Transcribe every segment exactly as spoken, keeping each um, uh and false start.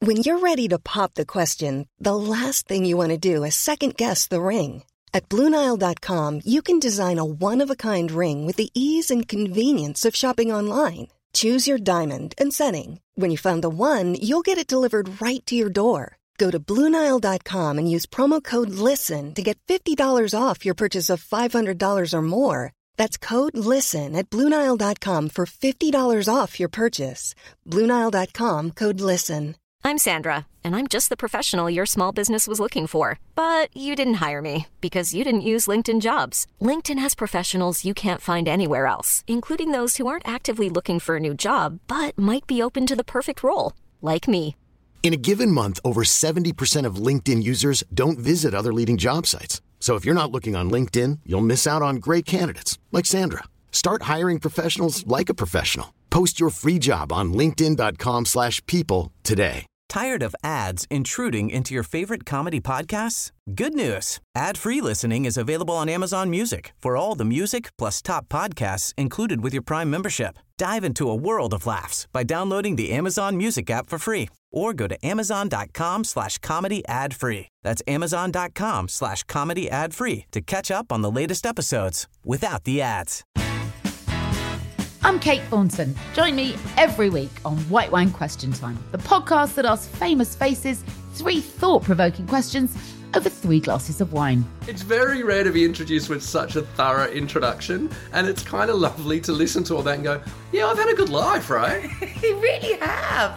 When you're ready to pop the question, the last thing you want to do is second-guess the ring. At Blue Nile dot com, you can design a one-of-a-kind ring with the ease and convenience of shopping online. Choose your diamond and setting. When you find the one, you'll get it delivered right to your door. Go to Blue Nile dot com and use promo code LISTEN to get fifty dollars off your purchase of five hundred dollars or more. That's code LISTEN at Blue Nile dot com for fifty dollars off your purchase. Blue Nile dot com, code LISTEN. I'm Sandra, and I'm just the professional your small business was looking for. But you didn't hire me because you didn't use LinkedIn Jobs. LinkedIn has professionals you can't find anywhere else, including those who aren't actively looking for a new job, but might be open to the perfect role, like me. In a given month, over seventy percent of LinkedIn users don't visit other leading job sites. So if you're not looking on LinkedIn, you'll miss out on great candidates like Sandra. Start hiring professionals like a professional. Post your free job on linkedin dot com slash people today. Tired of ads intruding into your favorite comedy podcasts? Good news. Ad-free listening is available on Amazon Music for all the music plus top podcasts included with your Prime membership. Dive into a world of laughs by downloading the Amazon Music app for free or go to amazon dot com slash comedy ad free. That's amazon dot com slash comedy ad free to catch up on the latest episodes without the ads. I'm Kate Thornton. Join me every week on White Wine Question Time, the podcast that asks famous faces three thought-provoking questions over three glasses of wine. It's very rare to be introduced with such a thorough introduction, and it's kind of lovely to listen to all that and go, yeah, I've had a good life, right? You really have.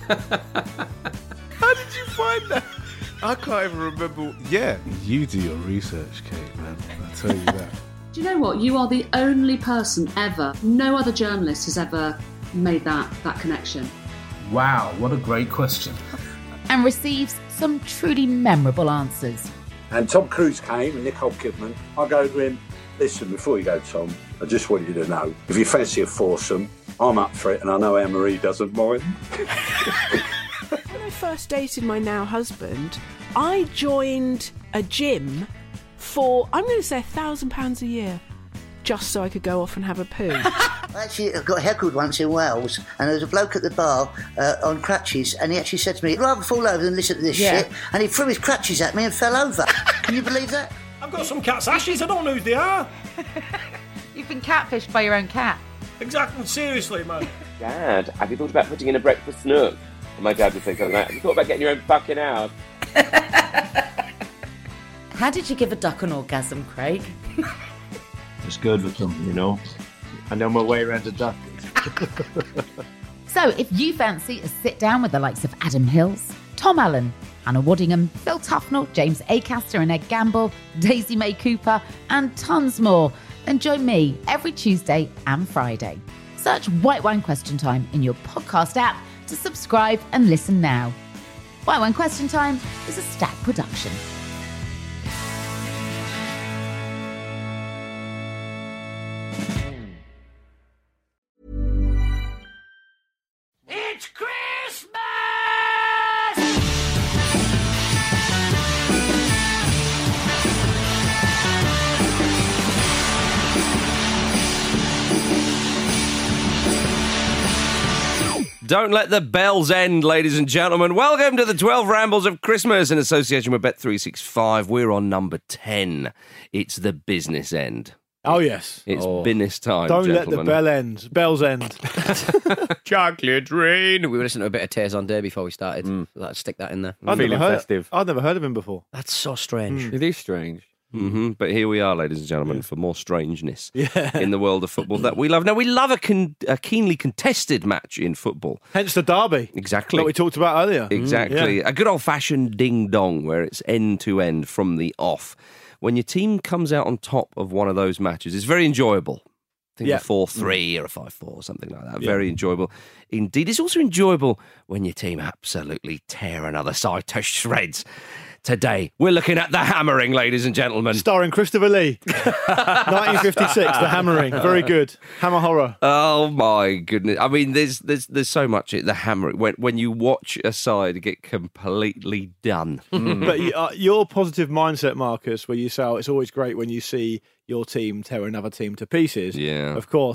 How did you find that? I can't even remember. Yeah, you do your research, Kate, man. I'll tell you that. Do you know what? You are the only person ever, no other journalist has ever made that, that connection. Wow, what a great question. And receives some truly memorable answers. And Tom Cruise came and Nicole Kidman. I go to him, listen, before you go, Tom, I just want you to know, if you fancy a foursome, I'm up for it, and I know Anne-Marie doesn't mind. When I first dated my now husband, I joined a gym for, I'm going to say, a thousand pounds a year, just so I could go off and have a poo. I actually got heckled once in Wales, and there was a bloke at the bar uh, on crutches, and he actually said to me, I'd rather fall over than listen to this yeah. shit, and he threw his crutches at me and fell over. Can you believe that? I've got some cat's ashes, I don't know who they are. You've been catfished by your own cat. Exactly, seriously, man. Dad, have you thought about putting in a breakfast nook? And my dad would say something like that. Have you thought about getting your own fucking house? How did you give a duck an orgasm, Craig? Just good with them, you know. I know my way around a duck. So if you fancy a sit down with the likes of Adam Hills, Tom Allen, Hannah Waddingham, Phil Tufnell, James Acaster and Ed Gamble, Daisy May Cooper, and tons more, then join me every Tuesday and Friday. Search White Wine Question Time in your podcast app to subscribe and listen now. White Wine Question Time is a Stack production. It's Christmas! Don't let the bells end, ladies and gentlemen. Welcome to the twelve Rambles of Christmas in association with Bet three sixty-five. We're on number ten. It's the business end. Oh, yes. It's oh. business time, Don't gentlemen. let the bell end. Bells end. Chocolate rain. We were listening to a bit of Tears on Day before we started. Mm. Let's stick that in there. I'd Feeling never heard, festive. I'd never heard of him before. That's so strange. Mm. It is strange. Mm-hmm. But here we are, ladies and gentlemen, for more strangeness yeah. in the world of football that we love. Now, we love a, con- a keenly contested match in football. Hence the derby. Exactly. That we talked about earlier. Exactly. Mm, yeah. A good old-fashioned ding-dong where it's end-to-end from the off. When your team comes out on top of one of those matches, it's very enjoyable. I think yeah. a four three mm. or a five four or something like that. Yeah. Very enjoyable. Indeed, it's also enjoyable when your team absolutely tear another side to shreds. Today, we're looking at The Hammering, ladies and gentlemen. Starring Christopher Lee. nineteen fifty-six, The Hammering. Very good. Hammer horror. Oh, my goodness. I mean, there's there's there's so much at The Hammering. When, when you watch a side get completely done. Mm. But uh, your positive mindset, Marcus, where you say, oh, it's always great when you see your team tear another team to pieces. Yeah. Of course,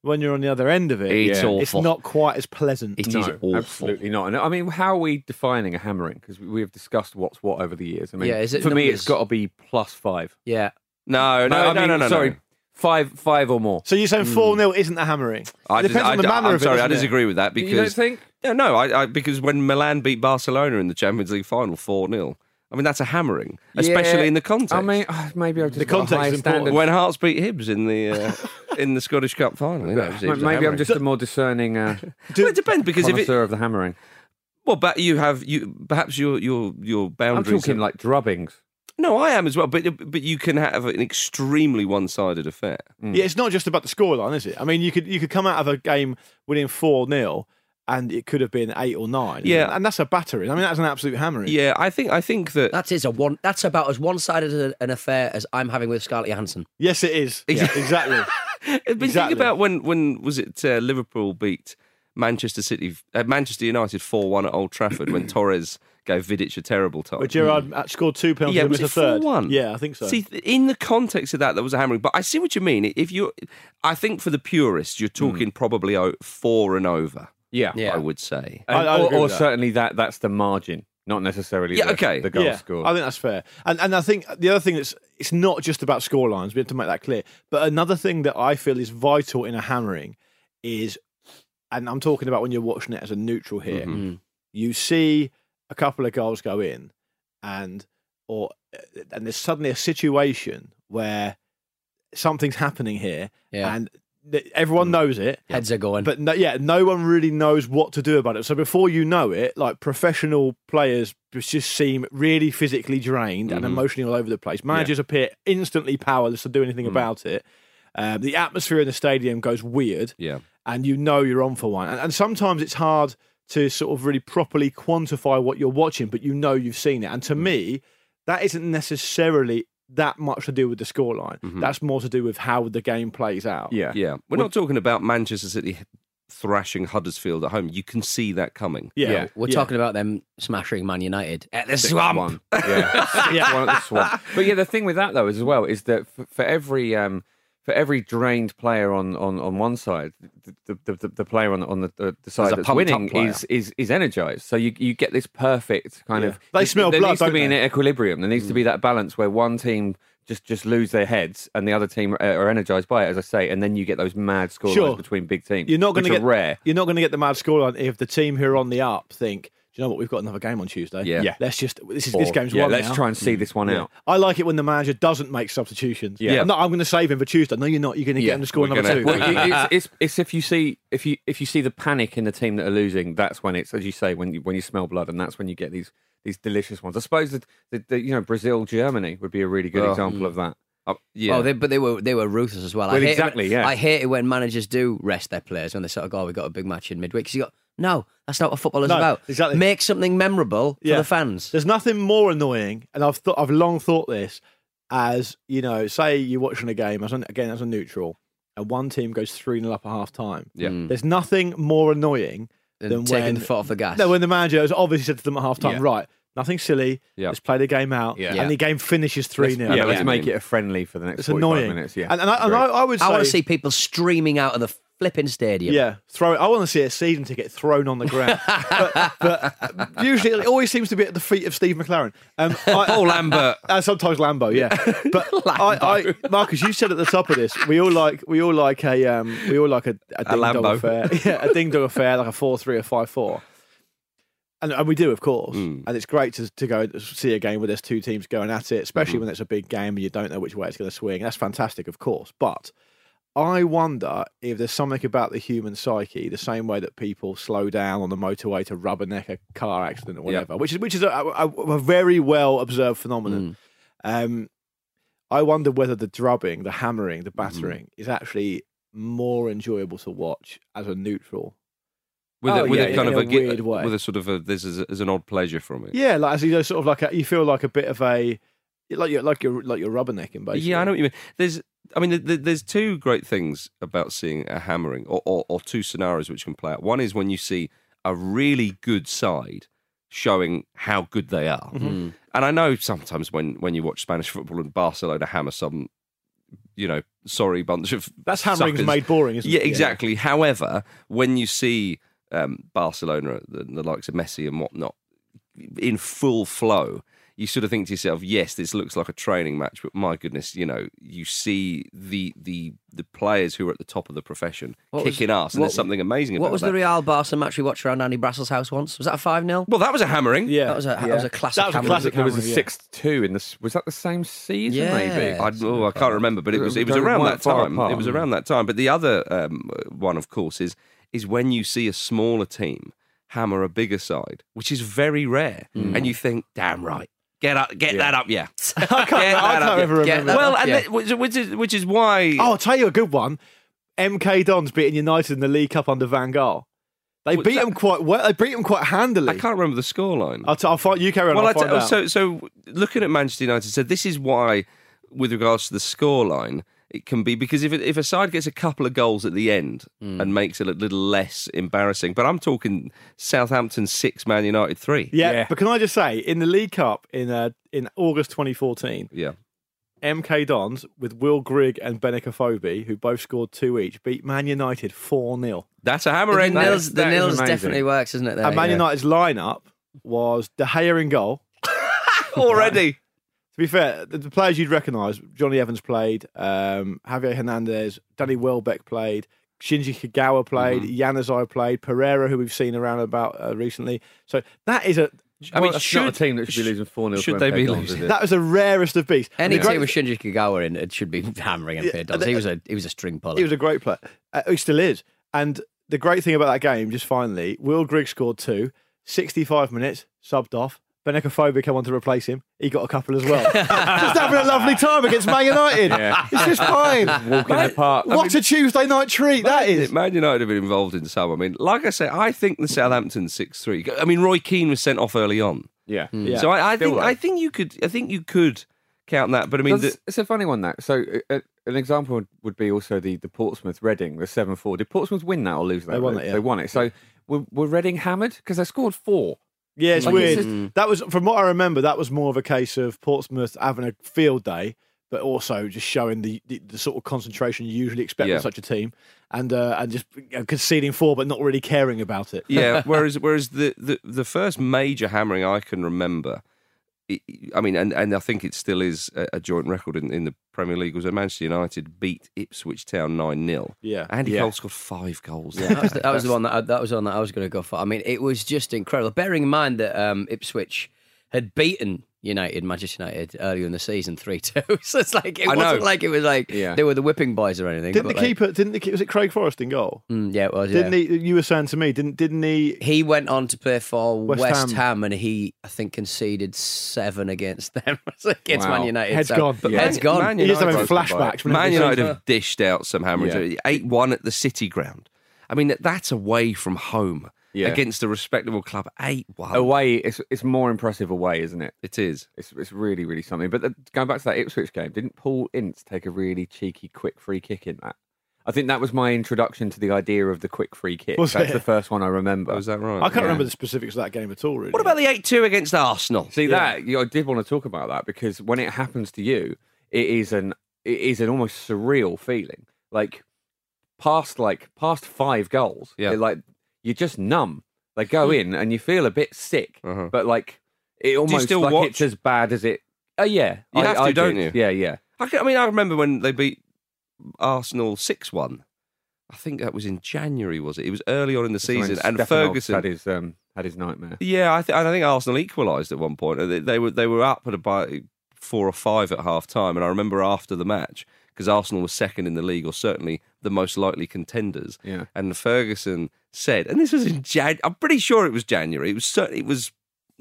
when you're on the other end of it, It's yeah, awful. it's not quite as pleasant. It no, is awful. absolutely not. And I mean, how are we defining a hammering? Because we have discussed what's what over the years. I mean, Yeah, is it for me, numbers? it's got to be plus five. Yeah. No, no, I no, mean, no, no, sorry, no. five, five or more. So you're saying four nil isn't a hammering? I It dis- depends I on the d- manner I'm of it. sorry, I doesn't it? disagree with that because You don't think? Yeah, no, I, I because when Milan beat Barcelona in the Champions League final four nil, I mean that's a hammering, especially Yeah, in the context. I mean, uh, maybe I've just The got a context higher is important. standard. when Hearts beat Hibs in the uh, in the Scottish Cup final, you know, it was- it was a Maybe I'm hammering. just a more discerning uh, Well, it depends because if it, connoisseur of the hammering. well, but you have you perhaps your your your I'm boundaries. talking are- like drubbings. no, I am as well, but but you can have an extremely one-sided affair. Yeah, it's not just about the scoreline, is it? I mean, you could you could come out of a game winning four nil, and it could have been eight or nine. Yeah. and that's a battering. I mean, that's an absolute hammering. Yeah, I think I think that That is a one. That's about as one-sided a- an affair as I'm having with Scarlett Johansson. Yes, it is. Yeah, exactly. But Exactly. think about when when was it uh, Liverpool beat Manchester City, uh, Manchester United four one at Old Trafford when Torres gave Vidic a terrible time. Where Gerrard uh, scored two penalties Yeah, and was missed it a third. four one? Yeah, I think so. See, th- in the context of that, that was a hammering. But I see what you mean. If you, I think for the purists, you're talking probably o- four and over. Yeah, I would say. And- I- I or agree or with that. certainly that that's the margin, not necessarily Yeah, the, okay. the goal yeah, score. I think that's fair. And and I think the other thing that's it's not just about score lines. We have to make that clear. But another thing that I feel is vital in a hammering is, and I'm talking about when you're watching it as a neutral here, Mhm. you see a couple of goals go in, and or and there's suddenly a situation where something's happening here, Yeah. and th- everyone knows it. Heads are going. But no, yeah, no one really knows what to do about it. So before you know it, like professional players just seem really physically drained and Mhm. emotionally all over the place. Managers appear instantly powerless to do anything Mm. about it. Um, the atmosphere in the stadium goes weird, Yeah. and you know you're on for one. And, and sometimes it's hard to sort of really properly quantify what you're watching, but you know you've seen it. And to me, that isn't necessarily that much to do with the scoreline. Mhm. That's more to do with how the game plays out. yeah, Yeah. We're not talking about Manchester City thrashing Huddersfield at home. You can see that coming. Yeah. Yeah. We're yeah. talking about them smashing Man United at the Six swamp. one. Yeah, Yeah. one at the swamp. But yeah, the thing with that though as well is that for, for every um, for every drained player on, on, on one side, the, the, the, the player on the, on the, the, the side a that's pumped-up winning player. is, is is energized. So you you get this perfect kind Yeah. of. They smell there blood, needs to don't be they? an equilibrium. There needs to be that balance where one team just just lose their heads and the other team are, are energized by it, as I say, and then you get those mad scorelines Sure. between big teams. You're not going which to are get rare. You're not going to get the mad scoreline if the team who are on the up think, "Do you know what? We've got another game on Tuesday. Yeah. Yeah. let's just this is Or, this game's yeah, won let's now." try and see this one Yeah. out. I like it when the manager doesn't make substitutions. Yeah. I'm, not, I'm going to save him for Tuesday. No, you're not. You're going to Yeah. get him to score We're another gonna- two. Well, it- it's, it's it's if you see if you if you see the panic in the team that are losing, that's when it's, as you say, when you when you smell blood, and that's when you get these these delicious ones. I suppose that the, the, you know Brazil Germany would be a really good Oh. example of that. Uh, yeah. Oh, they, but they were they were ruthless as well. Well, I hate exactly, It, yeah. I hate it when managers do rest their players when they sort of go, oh, "We got a big match in midweek." Because you got no, that's not what football is No, about. exactly. Make something memorable Yeah. for the fans. There's nothing more annoying, and I've thought I've long thought this as you know, say you're watching a game as an, again as a neutral, and one team goes three nil up at half time. Yeah. Mm. There's nothing more annoying Than than taking when the foot off the gas. No, when the manager has obviously said to them at half time, Yeah. right, nothing silly, Yeah. let's play the game out, Yeah. and the game finishes three Let's- nil. Yeah, know let's what you make mean. it a friendly for the next It's forty-five annoying. minutes. Yeah, and, and, I, and I, I would say, I want to see people streaming out of the flipping stadium. yeah, throw. I want to see a season ticket thrown on the ground, but, but usually it always seems to be at the feet of Steve McLaren. Um, I, Paul Lambert. Uh, sometimes Lambo, yeah. But I, I, Marcus, you said at the top of this, we all like we all like a um, we all like a, a ding dong Lambo. affair, yeah, a ding dong affair, like a four three or five four, and, and we do, of course. Mm. And it's great to to go see a game where there's two teams going at it, especially Mhm. when it's a big game and you don't know which way it's going to swing. That's fantastic, of course, but. I wonder if there's something about the human psyche, the same way that people slow down on the motorway to rubberneck a car accident or whatever, which is which is a, a, a very well observed phenomenon. Um, I wonder whether the drubbing, the hammering, the battering is actually more enjoyable to watch as a neutral. With, Oh, a, with yeah, a kind in of a a, gi- weird way. with a sort of a, this is, a, is an odd pleasure from it. Yeah, like as you know, sort of like a, you feel like a bit of a like you're like you're like you're rubbernecking basically. Yeah, I know what you mean. There's, I mean, th- there's two great things about seeing a hammering, or, or, or two scenarios which can play out. One is when you see a really good side showing how good they are, Mhm. and I know sometimes when, when you watch Spanish football and Barcelona hammer some you know, sorry bunch of That's hammering's suckers. made boring, isn't yeah, it? Yeah. exactly. However, when you see um, Barcelona, the, the likes of Messi and whatnot, in full flow, you sort of think to yourself, yes, this looks like a training match, but my goodness, you know, you see the the the players who are at the top of the profession What was- kicking ass, and what- there's something amazing about What was that. the Real Barca match we watched around Andy Brassell's house once? Was that a five nil? Well, that was a hammering. Yeah. That was a, that was a classic That was a hammering. classic There was a hammering, yeah. six two in the. Was that the same season? Yeah. Maybe. I, oh, I can't remember, but it was it was They around weren't that far time. apart. It was around that time. But the other um, one, of course, is is when you see a smaller team hammer a bigger side, which is very rare, and you think, damn right. Get up, get Yeah. that up, yeah. I can't, I can't ever Get remember. that Well, up, and yeah. that- which, which is which is why. Oh, I'll tell you a good one. M K Dons beating United in the League Cup under Van Gaal. They What's beat that? them quite well. They beat them quite handily. I can't remember the scoreline. I'll, t- I'll find you carry on. Well, I'll I find t- out. so so looking at Manchester United, so this is why, with regards to the scoreline, it can be because if it, if a side gets a couple of goals at the end and makes it a little less embarrassing, but I'm talking Southampton six, Man United three. yeah, Yeah. but can I just say, in the League Cup in uh, in August twenty fourteen, Yeah. M K Dons with Will Grigg and Benica Fobi, who both scored two each, beat Man United four nil. That's a The hammering. nils, the that is nils amazing. definitely works, isn't it? There, And Man yeah. United's lineup was De Gea in goal. Already. To be fair, the, the players you'd recognise, Johnny Evans played, um, Javier Hernandez, Danny Welbeck played, Shinji Kagawa played, Mm-hmm. Yanazai played, Pereira, who we've seen around about uh, recently. So that is a I mean, That's should not a team that should be losing four nil. should they be losing? that was the rarest of beasts. Any The great- team with Shinji Kagawa in it should be hammering M K Yeah, Dons. and He the- was a he was a string puller. He was a great player. Uh, he still is. And the great thing about that game, just finally, Will Grigg scored two, sixty-five minutes, subbed off. Benica Fobi came on to replace him. He got a couple as well. Just having a lovely time against Man United. Yeah. It's just fine. Walking in the park. What a Tuesday night treat that is. Man United have been involved in some. I mean, like I say, I think the Southampton six three. I mean, Roy Keane was sent off early on. Yeah. Yeah. So I, I Still think though. I think you could I think you could count that. But I mean, Does- the, it's a funny one that. So uh, an example would- would be also the the Portsmouth Reading the seven four. Did Portsmouth win that or lose that? They won it, yeah. They won it. So were, were Reading hammered because they scored four? Yeah, it's Like, weird. it's just- That was, from what I remember, that was more of a case of Portsmouth having a field day, but also just showing the, the, the sort of concentration you usually expect Yeah. from such a team, and uh, and just you know, conceding four, but not really caring about it. yeah. Whereas whereas the, the, the first major hammering I can remember, it- I mean, and, and I think it still is a, a joint record in, in the Premier League, was when Manchester United beat Ipswich Town nine nil. Yeah. Andy Yeah. Cole scored five goals. Yeah, that was the, that was the one that I, that was the one that I was going to go for. I mean, it was just incredible. Bearing in mind that um, Ipswich had beaten United, Manchester United, earlier in the season three two. So it's like it I know. wasn't like it was like Yeah. they were the whipping boys or anything. Didn't the but, like, keeper? Didn't the keeper? Was it Craig Forrest in goal? Mm, yeah, it was. Didn't yeah. he? You were saying to me, didn't didn't he? He went on to play for West West, Ham. Ham. and he, I think, conceded seven against them against Wow. Man United. Head's so- gone. But Head's Man- gone. Man He is having United- flashbacks. whenever Man he United says- have dished out some hammerings. eight one at the City Ground. I mean, that's away from home Yeah. against a respectable club. eight one. Away, it's it's more impressive away, isn't it? It is. It's it's really really something. But the, going back to that Ipswich game, didn't Paul Ince take a really cheeky quick free kick in that? I think that was my introduction to the idea of the quick free kick. Was That's it? the first one I remember. Oh, is that right? I can't Yeah. remember the specifics of that game at all. Really. What about the eight two against Arsenal? See Yeah. that you know, I did want to talk about that because when it happens to you, it is an it is an almost surreal feeling. Like past like past five goals, Yeah. it, like you're just numb. They go in and you feel a bit sick, Uh-huh. but like it almost still like watch? it's as bad as it. Oh yeah, You I, have to, I don't did. you? Yeah, yeah. I, can- I mean, I remember when they beat Arsenal six one. I think that was in January, was it? It was early on in the That's when season, and Stefanovs Ferguson had his um, had his nightmare. Yeah, I, th- I think Arsenal equalised at one point. They, they were they were up at about four or five at half time, and I remember after the match because Arsenal was second in the league, or certainly the most likely contenders. Yeah. And Ferguson said, and this was in Jan. I'm pretty sure it was January. It was certainly it was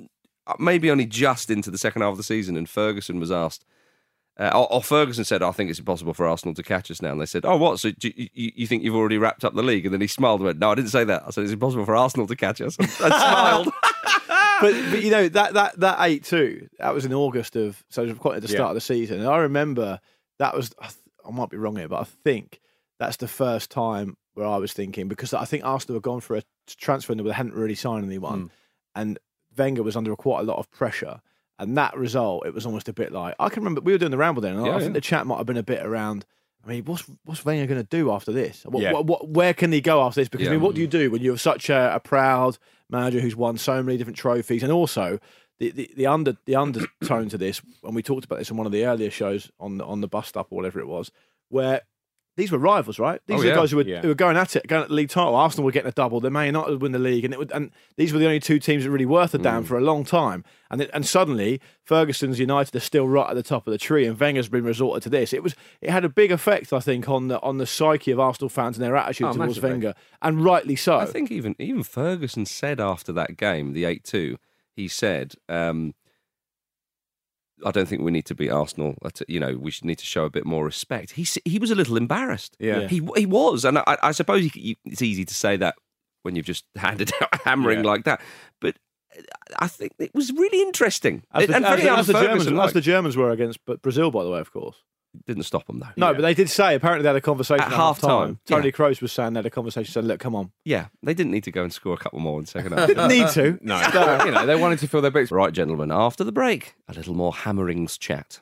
maybe only just into the second half of the season, and Ferguson was asked. Uh, or, or Ferguson said, I think it's impossible for Arsenal to catch us now. And they said, oh, what? So do you, you, you think you've already wrapped up the league? And then he smiled and went, no, I didn't say that. I said, it's impossible for Arsenal to catch us. I smiled. but, but you know that that that eight two that was in August of so it was quite at the start Yeah. of the season, and I remember that was I, th- I might be wrong here, but I think that's the first time where I was thinking because I think Arsenal had gone for a transfer window, but they hadn't really signed anyone, Mm. and Wenger was under quite a lot of pressure, and that result it was almost a bit like I can remember we were doing the ramble then, and I, Yeah, I think yeah. the chat might have been a bit around. I mean, what's what's Wenger going to do after this? What, Yeah. what, what, where can he go after this? Because I Yeah. mean, what do you do when you're such a, a proud manager who's won so many different trophies, and also the, the, the under the undertone to this? And we talked about this in one of the earlier shows on the, on the bus stop or whatever it was, where these were rivals, right? These Oh, are the yeah. guys who were, Yeah. who were going at it, going at the league title. Arsenal were getting a double. They may not win the league, and it would, and these were the only two teams that really worth a damn Mm. for a long time. And it, and suddenly, Ferguson's United are still right at the top of the tree, and Wenger's been resorted to this. It was it had a big effect, I think, on the on the psyche of Arsenal fans and their attitude Oh, towards massively. Wenger, and rightly so. I think even even Ferguson said after that game, the eight two, he said, um, I don't think we need to beat Arsenal. At- You know, we should need to show a bit more respect. He s- he was a little embarrassed. Yeah. Yeah. he he was, and I, I suppose you, you, it's easy to say that when you've just handed out a hammering Yeah. like that. But I think it was really interesting. As the, and as very the- as the Germans, un-Ferguson, as like. the Germans were against but Brazil, by the way, of course. Didn't stop them though. No, but they did say, apparently they had a conversation At at, half-time, half-time. Tony yeah. Kroos was saying they had a conversation, said, look, come on. Yeah, they didn't need to go and score a couple more in the second half. Didn't need to. No, you know, they wanted to fill their boots. Right, gentlemen, after the break, a little more hammerings chat.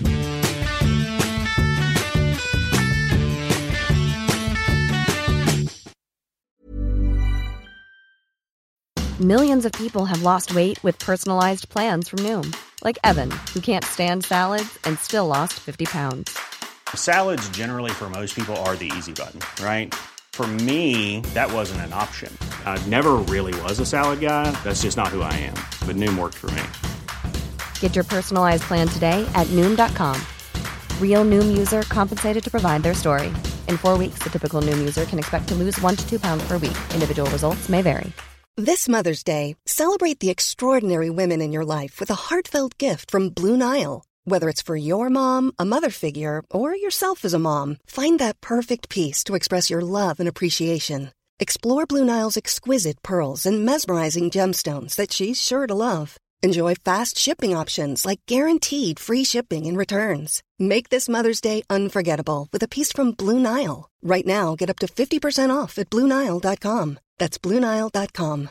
Millions of people have lost weight with personalized plans from Noom. Like Evan, who can't stand salads and still lost fifty pounds. Salads generally for most people are the easy button, right? For me, that wasn't an option. I never really was a salad guy. That's just not who I am. But Noom worked for me. Get your personalized plan today at Noom dot com. Real Noom user compensated to provide their story. In four weeks, the typical Noom user can expect to lose one to two pounds per week. Individual results may vary. This Mother's Day, celebrate the extraordinary women in your life with a heartfelt gift from Blue Nile. Whether it's for your mom, a mother figure, or yourself as a mom, find that perfect piece to express your love and appreciation. Explore Blue Nile's exquisite pearls and mesmerizing gemstones that she's sure to love. Enjoy fast shipping options like guaranteed free shipping and returns. Make this Mother's Day unforgettable with a piece from Blue Nile. Right now, get up to fifty percent off at Blue Nile dot com. That's Blue Nile dot com.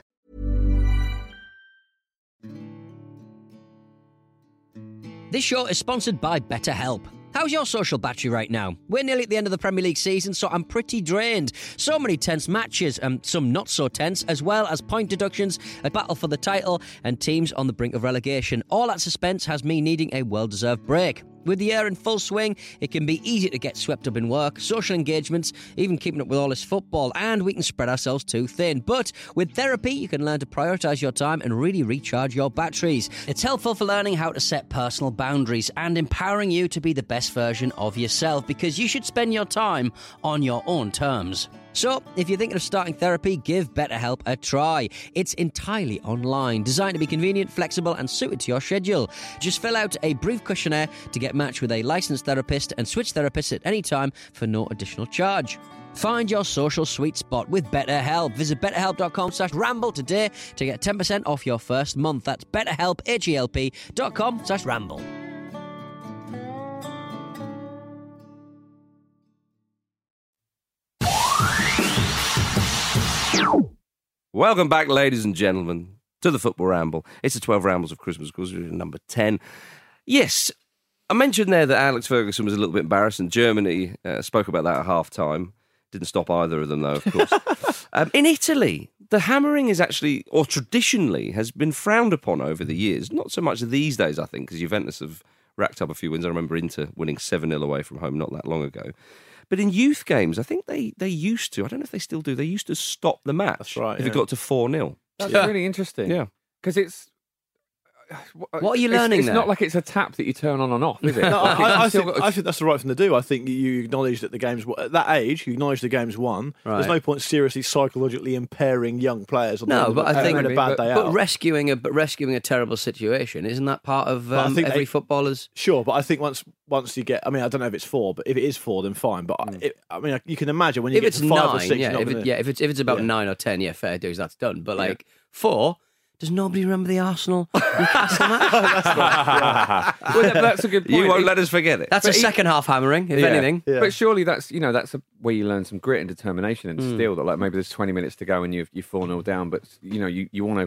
This show is sponsored by BetterHelp. How's your social battery right now? We're nearly at the end of the Premier League season, so I'm pretty drained. So many tense matches, and some not so tense, as well as point deductions, a battle for the title, and teams on the brink of relegation. All that suspense has me needing a well-deserved break. With the year in full swing, it can be easy to get swept up in work, social engagements, even keeping up with all this football, and we can spread ourselves too thin. But with therapy, you can learn to prioritise your time and really recharge your batteries. It's helpful for learning how to set personal boundaries and empowering you to be the best version of yourself, because you should spend your time on your own terms. So, if you're thinking of starting therapy, give BetterHelp a try. It's entirely online, designed to be convenient, flexible, and suited to your schedule. Just fill out a brief questionnaire to get matched with a licensed therapist and switch therapists at any time for no additional charge. Find your social sweet spot with BetterHelp. Visit betterhelp.com slash ramble today to get ten percent off your first month. That's betterhelp, H-E-L-P dot com slash ramble. Welcome back, ladies and gentlemen, to the Football Ramble. It's the twelve Rambles of Christmas, of course, we're in number ten. Yes, I mentioned there that Alex Ferguson was a little bit embarrassed, and Germany uh, spoke about that at half-time. Didn't stop either of them, though, of course. um, in Italy, the hammering is actually, or traditionally, has been frowned upon over the years. Not so much these days, I think, because Juventus have racked up a few wins. I remember Inter winning seven nil away from home not that long ago. But in youth games, I think they, they used to, I don't know if they still do, they used to stop the match. That's right, if yeah. it got to four nil. That's Yeah. really interesting. Yeah. Because it's. What are you it's- learning It's there? not like it's a tap that you turn on and off, is it? No, Like, I, I, it's still think, got a- I think that's the right thing to do. I think you acknowledge that the game's at that age. You acknowledge the game's won. Right. There's no point seriously psychologically impairing young players. On No, the, but I think having a bad day but out. rescuing a but rescuing a terrible situation, isn't that part of But I um, think every they- footballer's? Sure, but I think once once you get, I mean, I don't know if it's four, but if it is four, then fine. But I, it, I mean, you can imagine when you If get it's to five nine, or six, yeah, you're not if it, gonna- yeah, if it's if it's about Yeah. nine or ten, yeah, fair dues, that's done. But like four, does nobody remember the Arsenal Newcastle match? Well, that- that's a good point. You won't It- let us forget it. That's a But he- second half hammering, if Yeah. anything. But surely that's you know that's a, where you learn some grit and determination and Mm. steel. That like maybe there's twenty minutes to go and you're you're four nil down, but you know you, you want to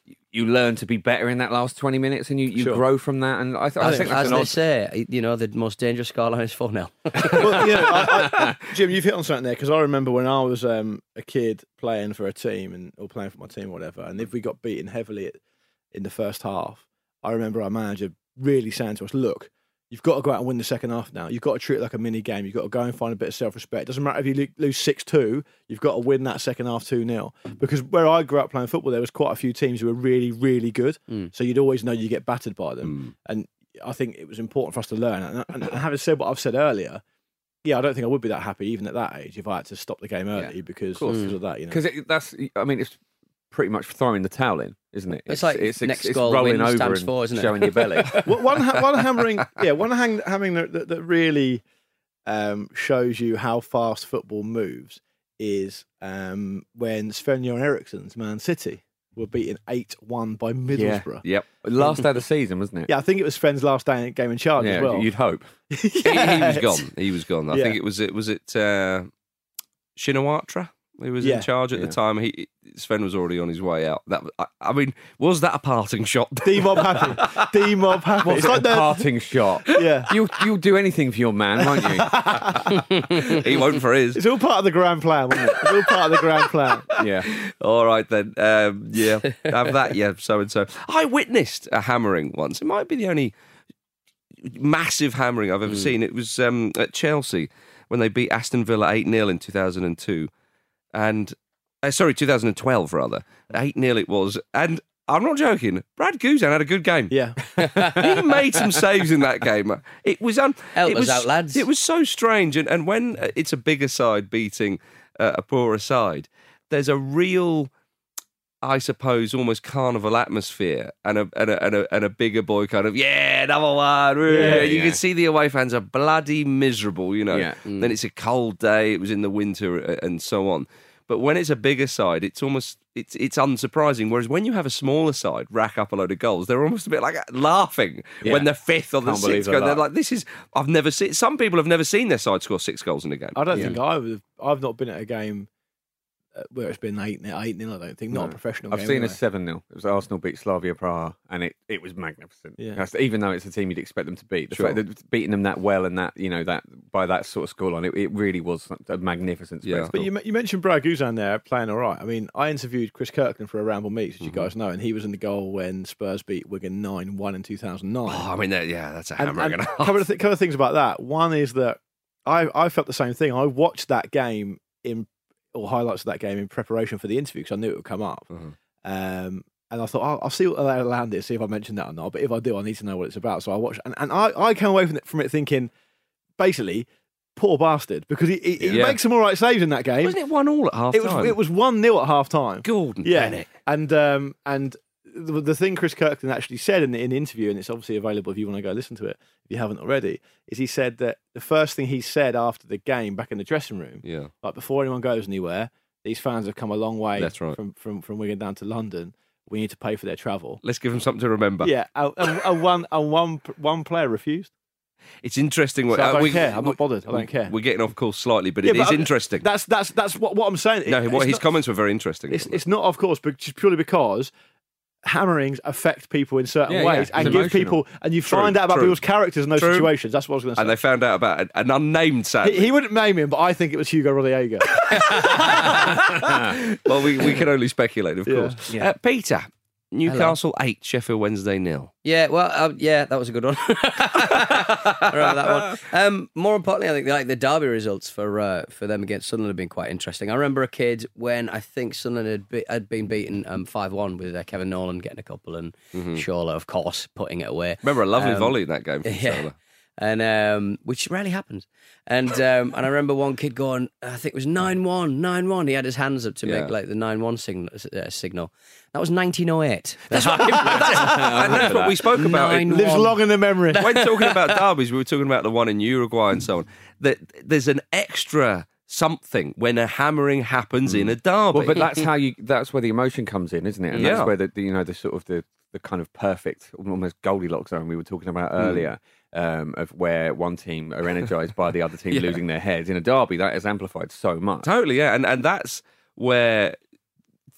you learn to be better in that last twenty minutes, and you, you Sure. grow from that. And I, th- I As, think that's as an they odd. say, you know, the most dangerous scoreline is four nil. Well, you know, I, I, Jim, you've hit on something there because I remember when I was um, a kid playing for a team and or playing for my team or whatever, and if we got beaten heavily at, in the first half, I remember our manager really saying to us, "Look, you've got to go out and win the second half now. You've got to treat it like a mini game. You've got to go and find a bit of self-respect. It doesn't matter if you lo- lose six two, you've got to win that second half two nil. Because where I grew up playing football, there was quite a few teams who were really, really good. Mm. So you'd always know you get battered by them. And I think it was important for us to learn. And, and, and having said what I've said earlier, yeah, I don't think I would be that happy, even at that age, if I had to stop the game early because, because of that. You know, Because that's, I mean, it's pretty much throwing the towel in, isn't it? It's like next it's goal rolling wins over times and four, isn't it? showing your belly. Well, one ha- one hammering, yeah, one hang, hammering that, that, that really um, shows you how fast football moves is um, when Sven-Göran Eriksson's Man City were beaten eight one by Middlesbrough. Yep. Last day of the season, wasn't it? Yeah, I think it was Sven's last day game in charge Yeah, as well. you'd hope. He, he was gone. He was gone. I Yeah. think it was it was it uh, Shinawatra who was Yeah. in charge at Yeah. the time. He Sven was already on his way out. That I, I mean, was that a parting shot? D-Mob happy. D-Mob happy. What's It's like a the parting shot? Yeah. You'll, you'll do anything for your man, won't you? He won't for his. It's all part of the grand plan, wasn't it? It's all part of the grand plan. Yeah. All right then. Um, yeah, have that. Yeah, so and so. I witnessed a hammering once. It might be the only massive hammering I've ever seen. It was um, at Chelsea when they beat Aston Villa eight nil in two thousand two. And, uh, sorry, two thousand twelve rather. eight nil it was. And I'm not joking, Brad Guzan had a good game. Yeah. He made some saves in that game. It was un- Help it us was, out, lads. It was so strange. And, and when it's a bigger side beating uh, a poorer side, there's a real, I suppose, almost carnival atmosphere and a and a, and a, and a bigger boy kind of, yeah, number one. Yeah, you yeah. can see the away fans are bloody miserable, you know. Yeah. Then it's a cold day, it was in the winter and so on. But when it's a bigger side, it's almost it's it's unsurprising. Whereas when you have a smaller side rack up a load of goals, they're almost a bit like laughing Yeah. when they're fifth or the Can't believe sixth. they're They're like- like, this is I've never seen. Some people have never seen their side score six goals in a game. I don't Yeah. think I would. I've not been at a game uh, where it's been eight nil. Eight nil. I don't think. Not a No. professional. I've game seen anyway. a seven nil. It was Arsenal beat Slavia Praha, and it, it was magnificent. Yeah. That's- even though it's a team you'd expect them to beat, the Sure. fact that beating them that well and that you know that by that sort of scoreline, it, it really was a magnificent Yeah. spectacle. But you, you mentioned Brad Guzan there playing all right. I mean, I interviewed Chris Kirkland for a Ramble Meets, as you guys know, and he was in the goal when Spurs beat Wigan nine one in two thousand nine. Oh, I mean, that- yeah, that's a and, hammering. and and a a half. couple of, th- couple of things about that. One is that I, I felt the same thing. I watched that game in, or highlights of that game in preparation for the interview because I knew it would come up. Mhm. Um, and I thought, I'll, I'll see what I'll land it, see if I mentioned that or not. But if I do, I need to know what it's about. So I watched, and, and I, I came away from it, from it thinking, basically, poor bastard, because he, he, he Yeah. makes some all right saves in that game. Wasn't it one all at half It was time? it was one nil at half time. Gordon Yeah, Bennett. and um, and the, the thing Chris Kirkland actually said in the, in the interview, and it's obviously available if you want to go listen to it if you haven't already, is he said that the first thing he said after the game back in the dressing room, Yeah. like before anyone goes anywhere, these fans have come a long way That's right. from, from from Wigan down to London. We need to pay for their travel. Let's give them something to remember. Yeah, and, and, and one and one one player refused. It's interesting. So I uh, don't we- care. I'm we- not bothered. I don't care. We're getting off course slightly, but Yeah, it is but I- interesting. That's that's that's what, what I'm saying. no, It- what it's his not- comments were very interesting. It's it's not, of course, but just purely because hammerings affect people in certain Yeah, yeah, ways it's and give emotional. people, and you True, find out about true. people's characters in those True. situations. That's what I was going to say. And they found out about an, an unnamed sadly. He, he wouldn't name him, but I think it was Hugo Rodallega. Well, we, we can only speculate, of Yeah. course. Yeah. Uh, Peter, Newcastle eight, Sheffield Wednesday nil. Yeah, well, uh, yeah, that was a good one. I remember that one. Um, more importantly, I think like the derby results for uh, for them against Sunderland have been quite interesting. I remember a kid when I think Sunderland had, be, had been beaten um, five one with uh, Kevin Nolan getting a couple and Mhm. Shawler, of course, putting it away. Remember a lovely Um, volley in that game from yeah. Shawler. And um, which rarely happens. And um, and I remember one kid going, I think it was nine one, nine one. He had his hands up to Yeah. make like the nine one signal. Uh, signal. That was nineteen oh eight. That's what, and that's what we spoke about. It Nine Lives one. long in the memory. When talking about derbies, we were talking about the one in Uruguay and so on. That there's an extra something when a hammering happens in a derby. Well, but that's how you. That's where the emotion comes in, isn't it? And Yeah. that's where the, the you know the sort of the the kind of perfect, almost Goldilocks zone we were talking about earlier, um, of where one team are energised by the other team Yeah. losing their heads in a derby. That is amplified so much. Totally, yeah, and and that's where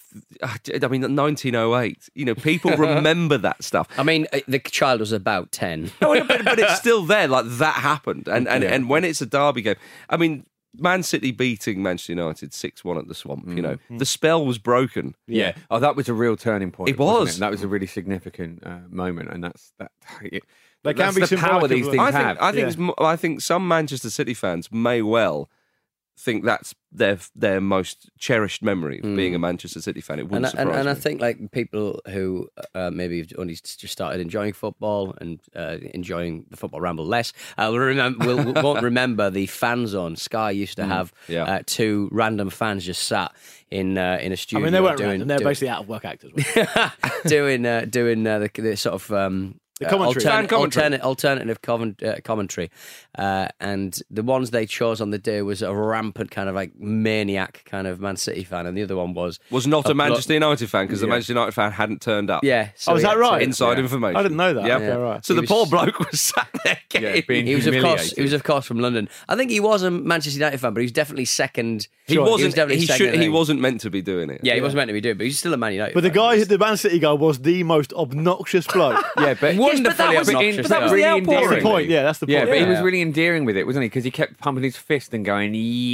I mean, nineteen oh eight. You know, people remember that stuff. I mean, the child was about ten. No, but, but it's still there. Like, that happened. And, and, Yeah. and when it's a derby game, I mean, Man City beating Manchester United six one at the Swamp, you know, Mm. the spell was broken. Yeah. Oh, that was a real turning point. It wasn't was. it? That was a really significant uh, moment, and that's that. It, They that's can be the power symbolic these of- things I think, have. I think, Yeah. it's, mo- I think some Manchester City fans may well think that's their their most cherished memory of being a Manchester City fan. It And, wouldn't I- and, surprise and I me. think like people who uh, maybe have only just started enjoying football and uh, enjoying the football ramble less uh, will, remember, will won't remember the fan zone. Sky used to Mm, have yeah. uh, two random fans just sat in uh, in a I studio. mean, they weren't doing, random. They're doing- basically out of work actors. weren't they? doing uh, doing uh, the, the sort of um, The uh, commentary. altern- Fan commentary. alternate- alternative comment, uh, commentary, uh, and the ones they chose on the day was a rampant kind of like maniac kind of Man City fan, and the other one was was not a blo- Manchester United fan because the Yeah. Manchester United fan hadn't turned up. Yeah. Oh, is he that had to- right? Inside Yeah. information. I didn't know that. Yep. Okay, right. So He the was- poor bloke was sat there getting... being He was of course humiliated. he was of course from London. I think he was a Manchester United fan, but he was definitely second. He Sure. wasn't. He, was definitely he second, should. I He think. wasn't meant to be doing it. Yeah, he wasn't meant to be doing, it, but he's still a Man United. But the fan. guy, the Man City guy, was the most obnoxious bloke. Yeah, but Wonderfully but obnoxious, but that was though. really outpouring. That's the endearing. point. Yeah, that's the point. Yeah, but he was Yeah. really endearing with it, wasn't he? Because he kept pumping his fist and going,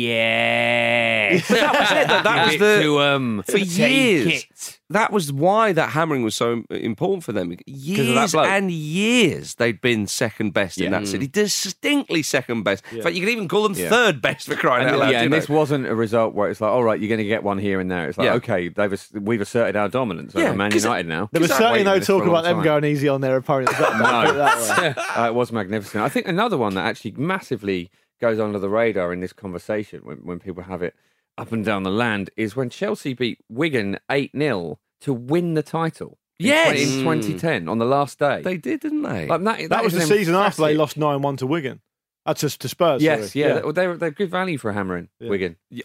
"Yeah." That was it. That, that was Give the it to 'em. for Take years. it. That was why that hammering was so important for them. of that Years bloke. and years they'd been second best in Yeah. that city, distinctly second best. In Yeah. fact, you could even call them Yeah. third best for crying And, out loud. yeah, you and know? this wasn't a result where it's like, all right, you're going to get one here and there. It's like, Yeah. okay, they've ass- we've asserted our dominance Yeah, over Man 'cause it- United now. There was I've certainly waited no for this for talk a long about them time. going easy on their opponents. That, that, No. that way. uh, it was magnificent. I think another one that actually massively goes under the radar in this conversation when, when people have it up and down the land is when Chelsea beat Wigan eight nil to win the title. in Yes! twenty in twenty ten on the last day. They did, didn't they? Like, that, That was is the an season after they emphatic- lost nine one to Wigan. That's just to Spurs. Yes, sorry. yeah, They, they were, they're good value for hammering Yeah. Wigan. yeah,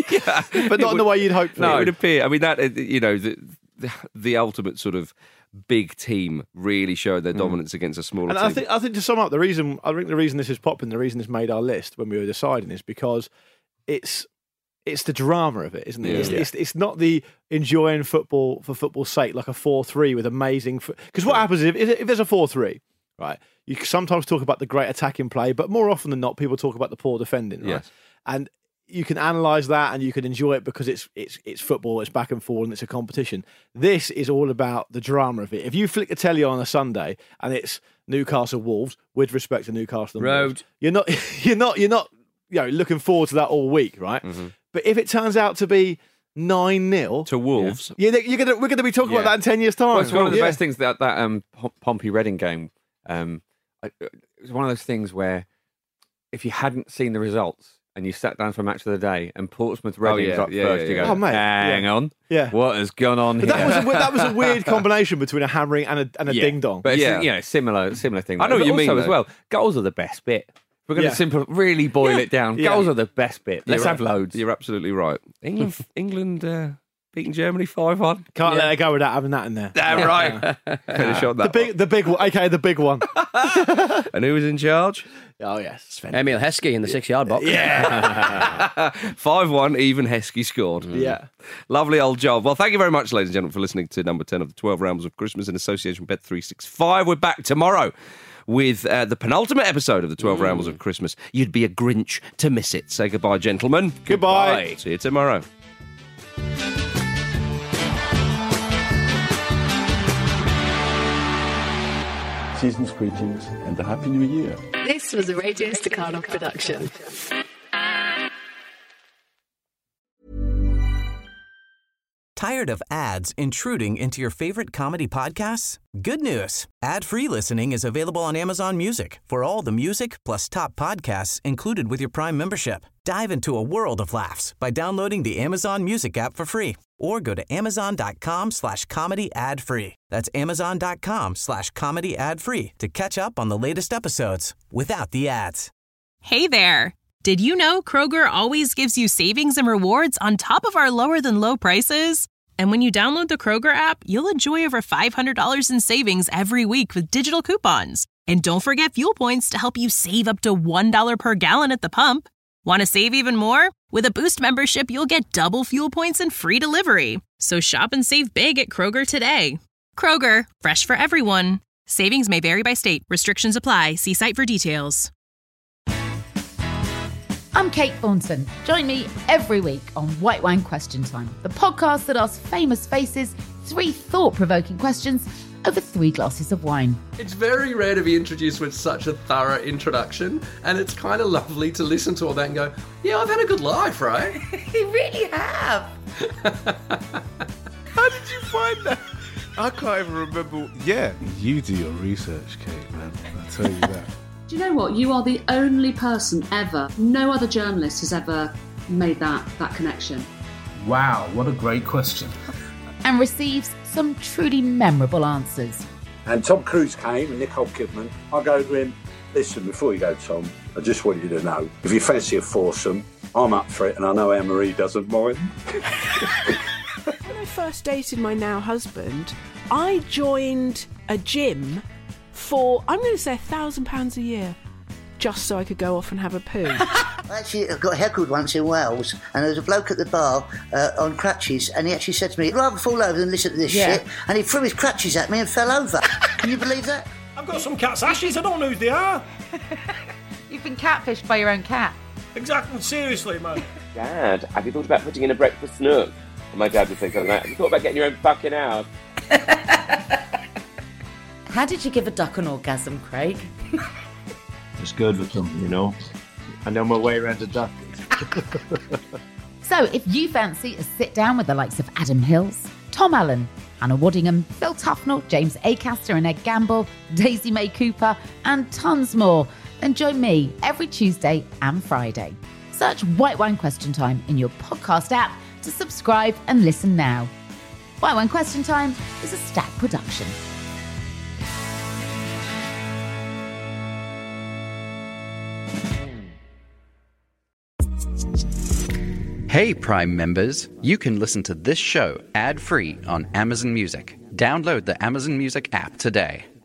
But not in the way you'd hope for. No, it would appear. I mean, that uh, you know, the, the the ultimate sort of big team really showed their dominance against a smaller And team. I think, I think to sum up, the reason I think the reason this is popping, the reason this made our list when we were deciding is because it's it's the drama of it, isn't it? Yeah. It's, Yeah. it's it's not the enjoying football for football's sake, like a four three with amazing. Because what happens if if there's a four three, right? You sometimes talk about the great attacking play, but more often than not, people talk about the poor defending, right? Yes. And you can analyse that and you can enjoy it because it's it's it's football, it's back and forth, and it's a competition. This is all about the drama of it. If you flick the telly on a Sunday and it's Newcastle Wolves, with respect to Newcastle and Road. Wolves, you're not you're not you're not you know looking forward to that all week, right? Mm-hmm. But if it turns out to be nine nil to Wolves, yeah, you're gonna we're gonna be talking Yeah. about that in ten years' time. Well, it's one of the Yeah. best things that that um, Pom- Pompey Reading game. Um, I- it was one of those things where if you hadn't seen the results and you sat down for match of the day and Portsmouth Reading yeah, was up yeah, first, yeah, you yeah. go, Oh, mate, hang yeah. on, Yeah. what has gone on But here? that was a, we- that was a weird combination between a hammering and a and a Yeah. ding dong. But it's, Yeah. you know, similar similar thing. I know But what you also mean, as though. well. Goals are the best bit. We're going to Yeah. simple, really boil it down. Yeah. Goals are the best bit. Let's You're have right. loads. You're absolutely right. England, England uh, beating Germany five one. Can't let it go without having that in there. Damn right. Finish on The that. big the big one, aka the big one. one. And who was in charge? Oh yes, Sven. Emil Heskey in the six-yard box. Yeah. five one, even Heskey scored. Yeah. Lovely old job. Well, thank you very much, ladies and gentlemen, for listening to number ten of the twelve Rambles of Christmas in association with Bet three sixty-five. We're back tomorrow with uh, the penultimate episode of the twelve Rambles of Christmas. You'd be a Grinch to miss it. Say goodbye, gentlemen. Goodbye. See you tomorrow. Season's greetings and a Happy New Year. This was a Radio Staccato production. Tired of ads intruding into your favorite comedy podcasts? Good news. Ad-free listening is available on Amazon Music for all the music plus top podcasts included with your Prime membership. Dive into a world of laughs by downloading the Amazon Music app for free or go to amazon.com slash comedy ad free. That's amazon.com slash comedy ad free to catch up on the latest episodes without the ads. Hey there! Did you know Kroger always gives you savings and rewards on top of our lower-than-low prices? And when you download the Kroger app, you'll enjoy over five hundred dollars in savings every week with digital coupons. And don't forget fuel points to help you save up to one dollar per gallon at the pump. Want to save even more? With a Boost membership, you'll get double fuel points and free delivery. So shop and save big at Kroger today. Kroger, fresh for everyone. Savings may vary by state. Restrictions apply. See site for details. I'm Kate Thornton. Join me every week on White Wine Question Time, the podcast that asks famous faces three thought-provoking questions over three glasses of wine. It's very rare to be introduced with such a thorough introduction, and it's kind of lovely to listen to all that and go, yeah, I've had a good life, right? You really have. How did you find that? I can't even remember. Yeah, you do your research, Kate, man. I'll tell you that. Do you know what? You are the only person ever, no other journalist has ever made that, that connection. Wow, what a great question. And receives some truly memorable answers. And Tom Cruise came and Nicole Kidman. I go to him, listen, before you go, Tom, I just want you to know, if you fancy a foursome, I'm up for it, and I know Anne-Marie doesn't mind. When I first dated my now husband, I joined a gym for, I'm going to say, a thousand pounds a year, just so I could go off and have a poo. I actually got heckled once in Wales, and there was a bloke at the bar uh, on crutches, and he actually said to me, I'd rather fall over than listen to this Yeah. shit, and he threw his crutches at me and fell over. Can you believe that? I've got some cat's ashes, I don't know who they are. You've been catfished by your own cat. Exactly, seriously, man. Dad, have you thought about putting in a breakfast nook? And my dad would say something like that. Have you thought about getting your own fucking house? How did you give a duck an orgasm, Craig? It's good with them, you know. I know my way around a duck. So if you fancy a sit down with the likes of Adam Hills, Tom Allen, Hannah Waddingham, Phil Tufnell, James Acaster and Ed Gamble, Daisy May Cooper, and tons more, then join me every Tuesday and Friday. Search White Wine Question Time in your podcast app to subscribe and listen now. White Wine Question Time is a Stack production. Hey Prime members, you can listen to this show ad-free on Amazon Music. Download the Amazon Music app today.